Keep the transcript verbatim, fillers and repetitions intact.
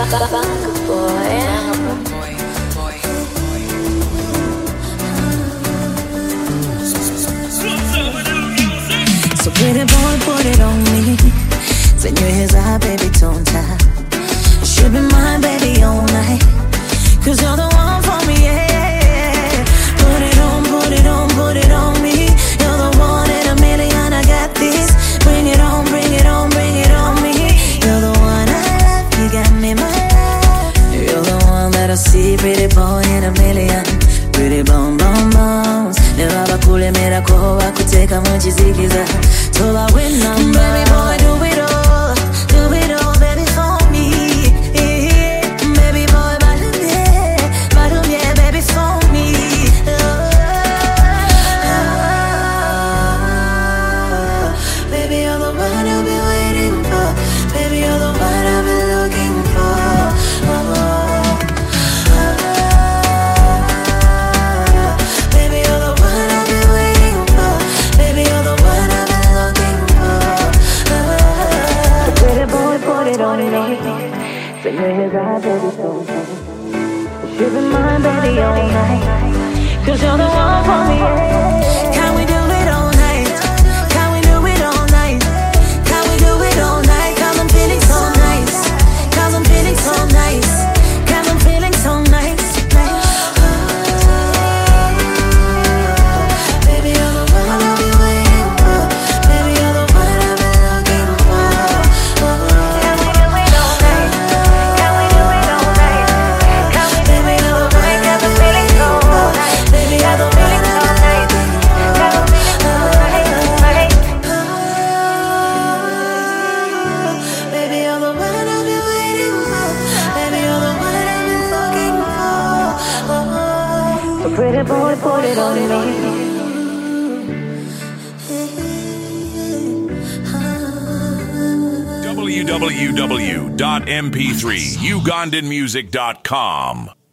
So pretty boy, put it on me. Señor, baby, don't tie. You should be mine, baby, all night. Cause you're the one for me, yeah. Put it on, put it on, put it on me. You're the one in a million, I got this. Bring it on, bring it on, bring it on me. You're the one I love, you got me, my love. You're the one that I see, pretty boy in a million. Pretty bum bum bums. Never bakule mera ko wakuteka munchizikiza. Tola win number. Baby boy, do it all, do it all, baby, for me. Baby boy, balumye, balumye, baby, for me. Baby, you're the one I've been waiting for. Baby, you're the one I've been looking for. Señor, baby, don't tie. You should be mine, baby, all night. Cause you're the one for me, yeah. Can we do it all night? Can we do it all night? Can we do it all night? Cause I'm feeling so nice. Cause I'm feeling so nice. Cause I'm feeling so nice. Baby, you're the one I've been waiting for. Baby, you're the one I've been looking for. Can we do it all night? Can we do it all night? Can we do it all night? Cause I'm feeling so nice. Baby, you're the one I've been waiting for. Cause I'm feeling so nice. Baby, you're the one I've been waiting for. Baby, you're the one I've been looking for. So pretty boy, put it on me. w w w dot m p three ugandan music dot com